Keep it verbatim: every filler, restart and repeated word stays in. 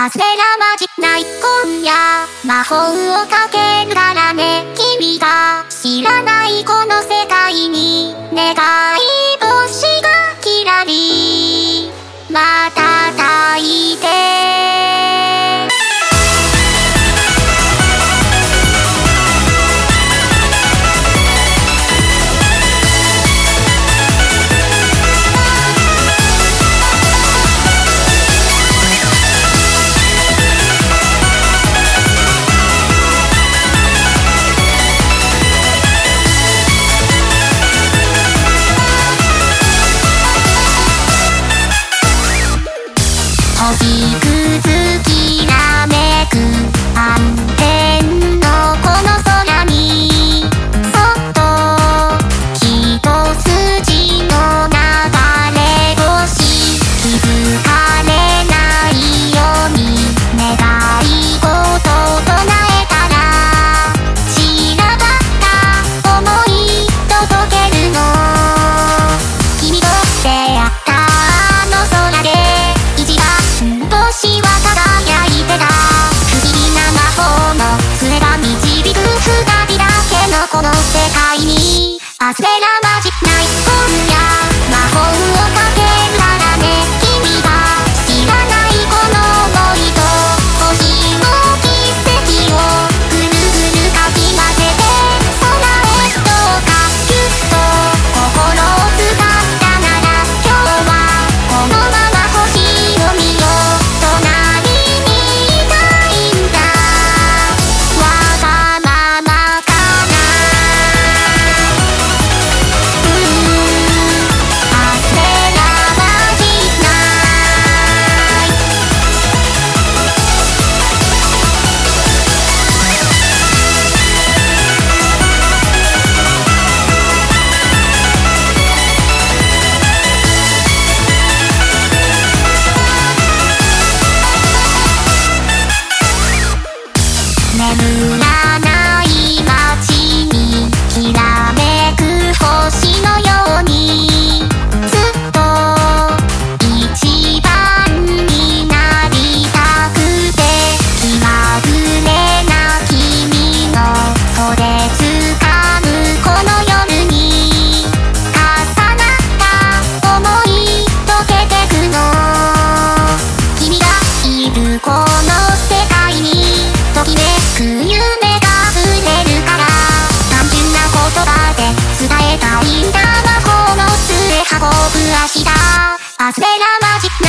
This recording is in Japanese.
アスペラマジない今夜魔法をかけるからね。君が知らないこの世界に願い星がキラリまた焚いて星屑きらめく暗転のこの空にそっと一筋の流れ星気づかれないように願い事唱えたら散らばった想い届けるの。君と出会ったあの空で星は輝いてた。不思議な魔法の杖が導く二人だけのこの世界にアスペラマジない今夜魔法をかけるからね。君が知らないこの想いと星の奇跡をぐるぐるかき混ぜて空へどうかぎゅっと心をつかったなら今日はこのまま星を見よう眠らない街にきらめく星のようにずっと一番になりたくて気まぐれな君の袖掴むこの夜に重なった想い溶けてくの。君がいるこの世界にときめく夢が溢れるから単純な言葉で伝えたいんだ。魔法の杖運ぶ足だアスペラマジ